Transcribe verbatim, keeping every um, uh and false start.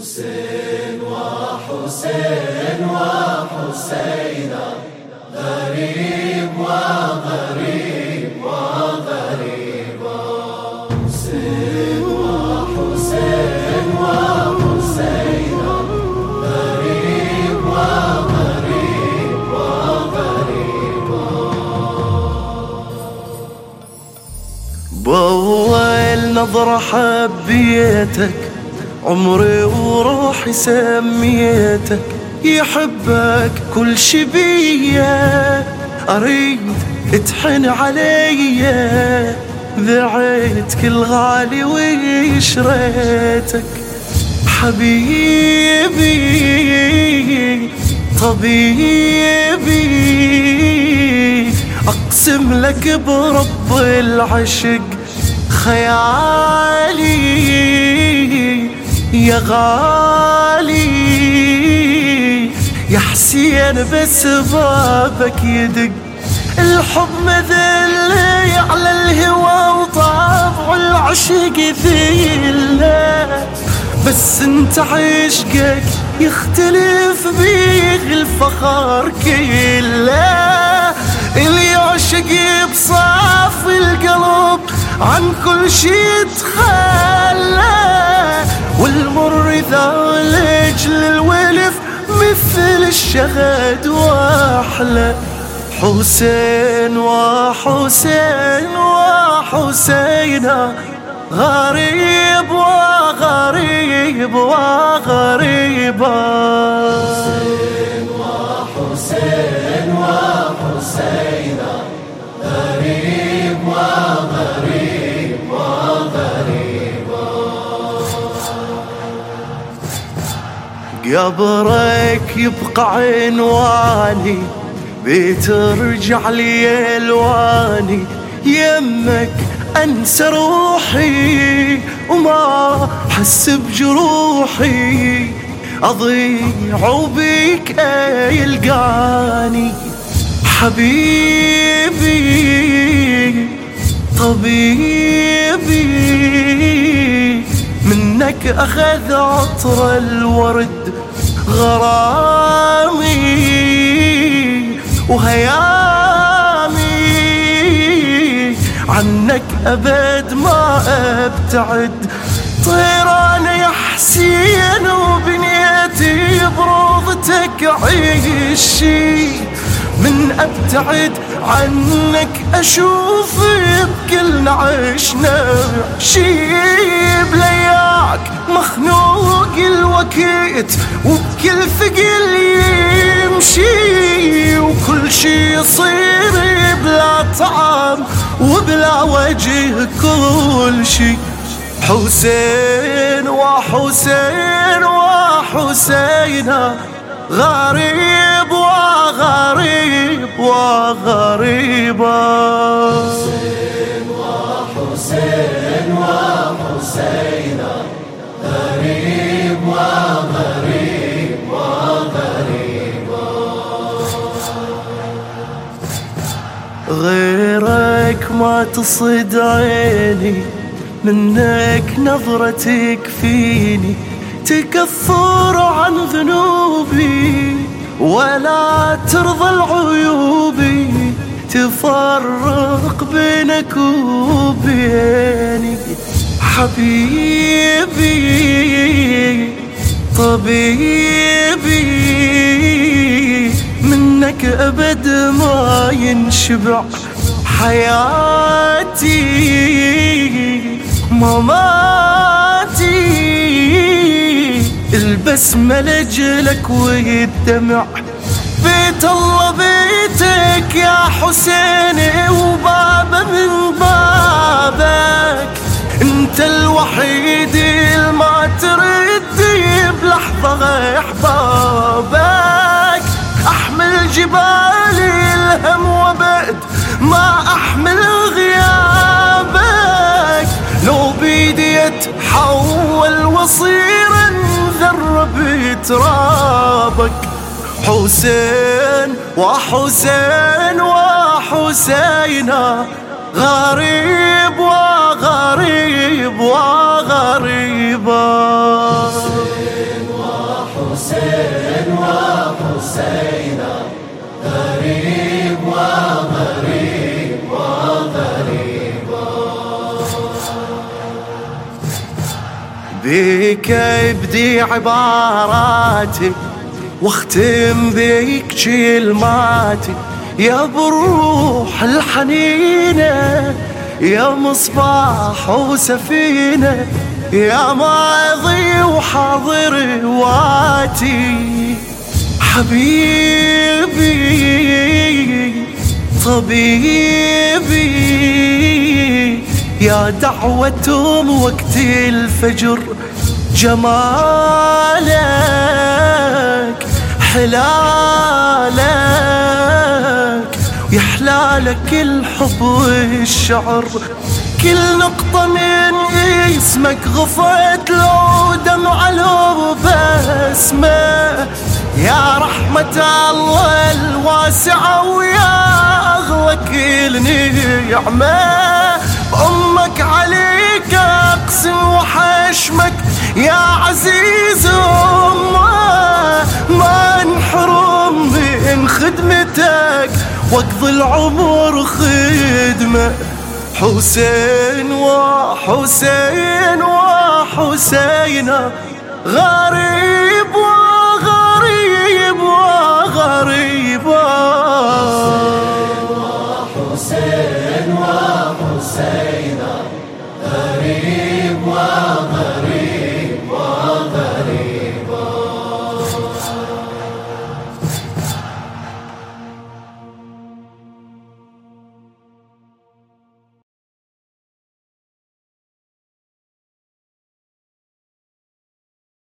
حسين وحسين وحسينا، غريب وغريب وغريبا. حسين وحسين وحسينا، غريب وغريب وغريبا. بأول نظرة حبيتك، عمري وروحي سميتك. يحبك كل شي بيا، أريد تحن عليا. ذعيت كل غالي وشريتك. حبيبي طبيبي، أقسم لك برب العشق خيالي يا غالي. يا حسين بس بابك يدق، الحب مذلي على الهوى وطابع العشق ذله. بس انت عشقك يختلف بيه الفخر كله. اللي يعشق بصاف القلب عن كل شي تخلى، والمر ذا لجل الولف مثل الشهد واحلى. حسين وحسين وحسينا، غريب وغريب وغريبا. حسين وحسين وحسينا، غريب وغريب وغريبا. قبرك يبقى عنواني، بترجع لي الواني. يمك انسى روحي وما احس بجروحي، اضيع وبيك يلقاني. حبيبي طبيبي، منك اخذ عطر الورد غرامي وهيامي. عنك أبد ما أبتعد، طيران يا حسين وبنيتي بروضتك عيشي. من أبتعد عنك أشوف بكل نعش نعشي. بلياك مخنوق الوكيت وبكل ثقل يمشي، وكل شي يصير بلا طعم وبلا وجه كل شي. حسين وحسين وحسينا، غريب وغريب وغريبا. حسين وحسين وحسينا، غريب وغريب وغريبا. غيرك ما تصد عيني، منك نظرتك فيني تكفر عن ذنوبي، ولا ترضى العيوبي تفرق بينك وبيني. حبيبي طبيبي، منك أبد ما ينشبع حياتي مماتي. البسمة لجلك والدمع، بيت الله بيتك يا حسين وبابا من بابك. انت الوحيد ما ترد بلحظة احبابك. احمل جبالي الهم وبعد ما احمل غيابك. لو بيدي اتحول واصير انذر بترابك. حسين وحسين وحسينا، غريب وغريب وغريبا. حسينا غريب وغريب وغريب. بيك ابدي عباراتي واختم بيك كلماتي يا بروح الحنينة، يا مصباح وسفينة، يا ماضي وحاضر واتي. حبيبي طبيبي يا دعوة وقت الفجر، جمالك حلالك يحلالك الحب والشعر. كل نقطة من اسمك غفت لو دمعة لو بسمة، يا رحمة الله الواسعة ويا أغلى كل نعمة. بأمك عليك أقسم وحشمك يا عزيز أمه، ما انحرم من خدمتك واقضي العمر خدمة. حسين وحسين وحسينا غريب وغريب وغريب.